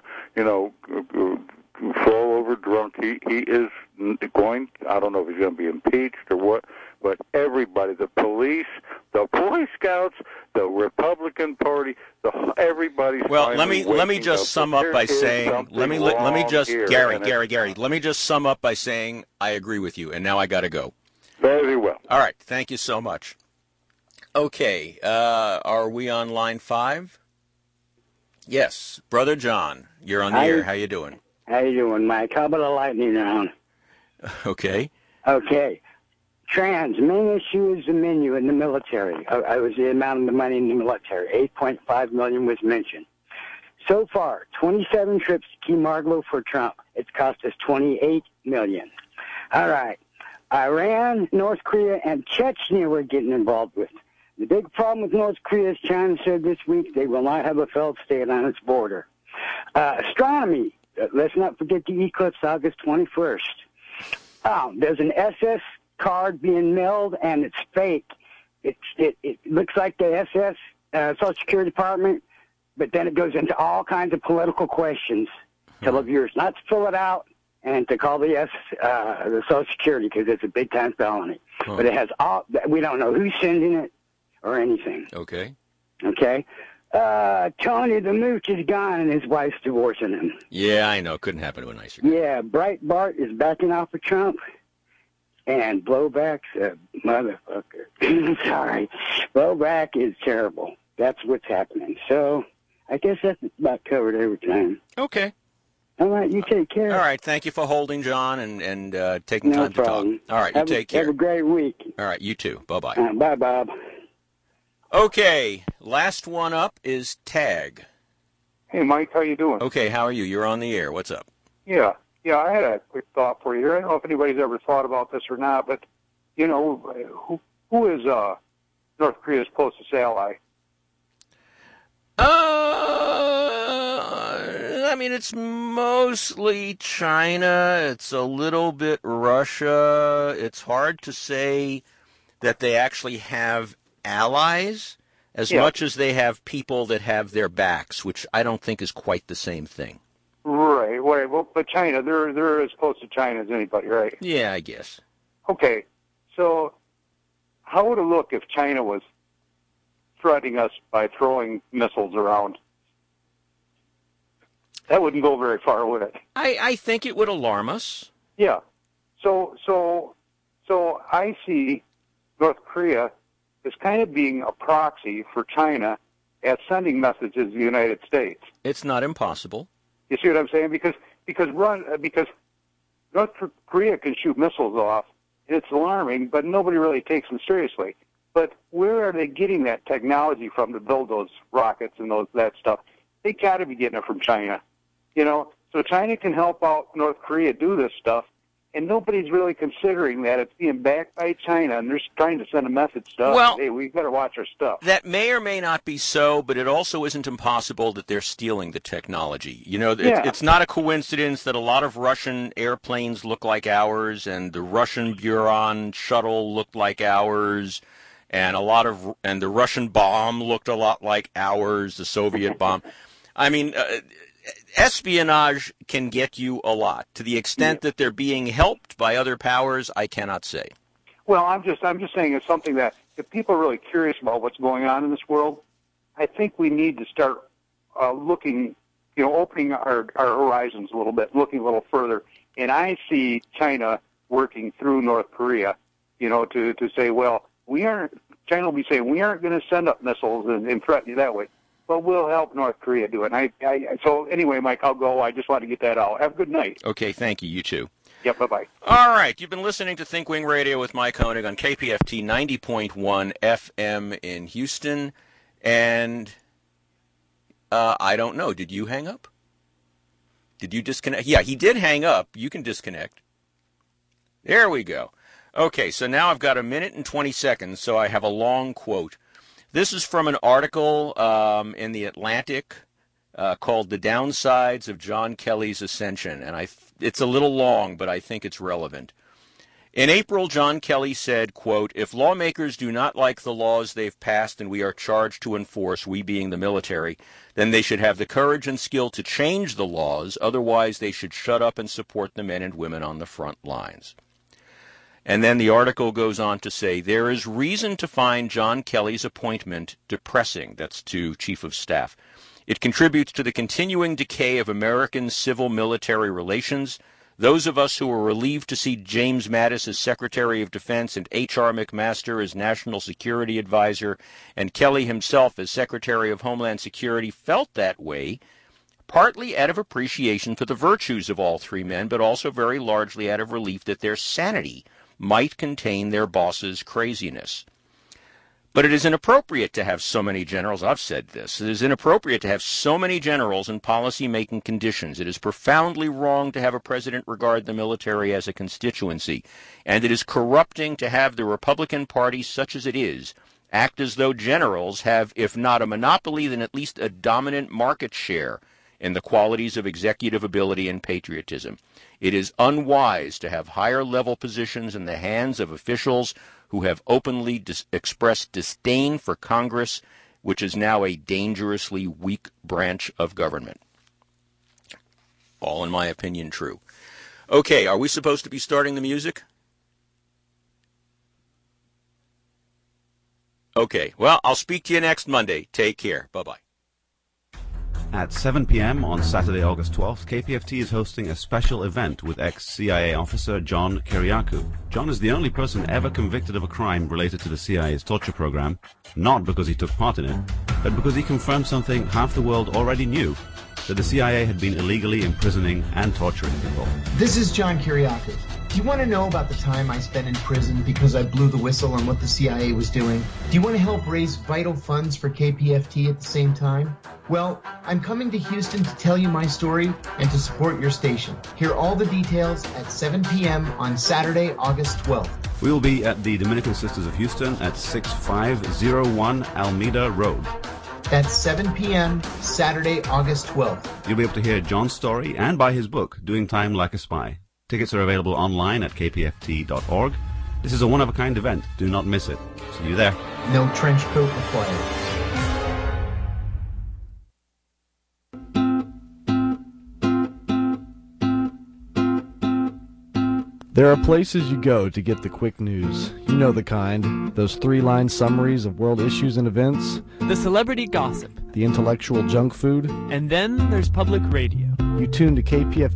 to, fall over drunk. He is going, I don't know if he's going to be impeached or what, but everybody, the police, the Boy Scouts, the Republican Party, everybody's let me just sum up by saying, Gary, let me just sum up by saying I agree with you, and now I got to go. Very well. All right, thank you so much. Okay, are we on line 5? Yes, Brother John, you're on the air. How you doing? How you doing, Mike? How about a lightning round? Okay. Okay. Main issue is the menu in the military. I was the amount of the money in the military. $8.5 million was mentioned. So far, 27 trips to Key Margalo for Trump. It's cost us $28 million. All right. Iran, North Korea, and Chechnya we're getting involved with. The big problem with North Korea is China said this week they will not have a failed state on its border. Astronomy. Let's not forget the eclipse, August 21st. There's an SS card being mailed, and it's fake. It looks like the SS, Social Security Department, but then it goes into all kinds of political questions. Tell viewers not to fill it out and to call the Social Security because it's a big-time felony. But it has all. We don't know who's sending it or anything. Okay. Tony the Mooch is gone and his wife's divorcing him. Yeah, I know. Couldn't happen to a nicer guy. Yeah, Breitbart is backing off of Trump. And Blowback's a motherfucker. Sorry. Blowback is terrible. That's what's happening. So I guess that's about covered every time. Okay. All right, you take care. All right, thank you for holding, John, and taking time to talk. All right, you take care. Have a great week. All right, you too. Bye-bye. Bye, Bob. Okay, last one up is Tag. Hey, Mike, how you doing? Okay, how are you? You're on the air. What's up? Yeah, I had a quick thought for you. I don't know if anybody's ever thought about this or not, but, who is North Korea's closest ally? I mean, it's mostly China. It's a little bit Russia. It's hard to say that they actually have allies as much as they have people that have their backs, which I don't think is quite the same thing. Right. Well, but China, they're as close to China as anybody, right? Yeah, I guess. Okay. So how would it look if China was threatening us by throwing missiles around? That wouldn't go very far, would it? I think it would alarm us. Yeah. So I see North Korea as kind of being a proxy for China at sending messages to the United States. It's not impossible. You see what I'm saying? Because North Korea can shoot missiles off. It's alarming, but nobody really takes them seriously. But where are they getting that technology from to build those rockets and that stuff? They got to be getting it from China. You know, so China can help out North Korea do this stuff, and nobody's really considering that it's being backed by China, and they're trying to send a message to us. Well, hey, we better watch our stuff. That may or may not be so, but it also isn't impossible that they're stealing the technology. You know, it's not a coincidence that a lot of Russian airplanes look like ours, and the Russian Buran shuttle looked like ours, and the Russian bomb looked a lot like ours, the Soviet bomb. I mean, espionage can get you a lot. To the extent that they're being helped by other powers, I cannot say. Well, I'm just saying it's something that if people are really curious about what's going on in this world, I think we need to start looking, opening our horizons a little bit, looking a little further. And I see China working through North Korea, to say, well, China will be saying, we aren't going to send up missiles and threaten you that way. But we'll help North Korea do it. So anyway, Mike, I'll go. I just want to get that out. Have a good night. Okay, thank you. You too. Yep, bye-bye. All right, you've been listening to Think Wing Radio with Mike Koenig on KPFT 90.1 FM in Houston. And I don't know. Did you hang up? Did you disconnect? Yeah, he did hang up. You can disconnect. There we go. Okay, so now I've got 1 minute and 20 seconds, so I have a long quote. This is from an article in The Atlantic called The Downsides of John Kelly's Ascension. And it's a little long, but I think it's relevant. In April, John Kelly said, quote, "If lawmakers do not like the laws they've passed and we are charged to enforce, we being the military, then they should have the courage and skill to change the laws. Otherwise, they should shut up and support the men and women on the front lines." And then the article goes on to say, there is reason to find John Kelly's appointment depressing. That's to Chief of Staff. It contributes to the continuing decay of American civil-military relations. Those of us who were relieved to see James Mattis as Secretary of Defense and H.R. McMaster as National Security Advisor and Kelly himself as Secretary of Homeland Security felt that way, partly out of appreciation for the virtues of all three men, but also very largely out of relief that their sanity might contain their boss's craziness. But it is inappropriate to have so many generals. I've said this. It is inappropriate to have so many generals in policy-making conditions. It is profoundly wrong to have a president regard the military as a constituency. And it is corrupting to have the Republican Party, such as it is, act as though generals have, if not a monopoly, then at least a dominant market share in the qualities of executive ability and patriotism. It is unwise to have higher-level positions in the hands of officials who have openly expressed disdain for Congress, which is now a dangerously weak branch of government. All, in my opinion, true. Okay, are we supposed to be starting the music? Okay, well, I'll speak to you next Monday. Take care. Bye-bye. At 7 p.m. on Saturday, August 12th, KPFT is hosting a special event with ex-CIA officer John Kiriakou. John is the only person ever convicted of a crime related to the CIA's torture program, not because he took part in it, but because he confirmed something half the world already knew, that the CIA had been illegally imprisoning and torturing people. This is John Kiriakou. Do you want to know about the time I spent in prison because I blew the whistle on what the CIA was doing? Do you want to help raise vital funds for KPFT at the same time? Well, I'm coming to Houston to tell you my story and to support your station. Hear all the details at 7 p.m. on Saturday, August 12th. We will be at the Dominican Sisters of Houston at 6501 Alameda Road. That's 7 p.m. Saturday, August 12th. You'll be able to hear John's story and buy his book, Doing Time Like a Spy. Tickets are available online at kpft.org. This is a one-of-a-kind event. Do not miss it. See you there. No trench coat required. There are places you go to get the quick news. You know the kind. Those 3-line summaries of world issues and events. The celebrity gossip. The intellectual junk food. And then there's public radio. You tune to KPFT